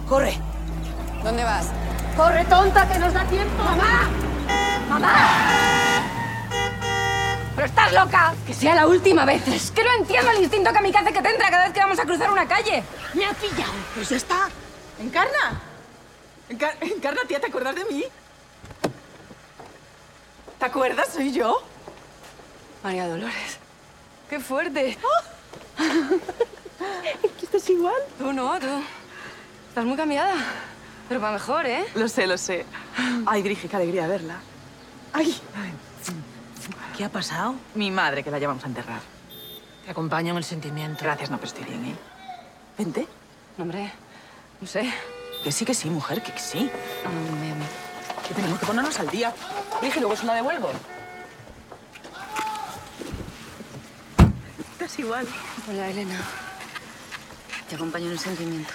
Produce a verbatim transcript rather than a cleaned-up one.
Corre. ¿Dónde vas? Corre, tonta, que nos da tiempo. ¡Mamá! ¡Mamá! ¿Pero estás loca? Que sea la última vez. Es que no entiendo el instinto kamikaze que te entra cada vez que vamos a cruzar una calle. Me ha pillado. Pues ya está. Encarna. Encar Encarna, tía, ¿te acuerdas de mí? ¿Te acuerdas? Soy yo. María Dolores. ¡Qué fuerte! ¿Que estás igual? Tú no, tú. Estás muy cambiada. Pero para mejor, ¿eh? Lo sé, lo sé. Ay, Grigi, qué alegría verla. Ay. ¿Qué ha pasado? Mi madre, que la llevamos a enterrar. Te acompaño en el sentimiento. Gracias, no, pero estoy bien, ¿eh? Vente. No, hombre, no sé. Que sí, que sí, mujer, que sí. Um, me- Que tenemos que ponernos al día. Grigi, luego se la devuelvo. Estás igual. Hola, Elena. Te acompaño en el sentimiento.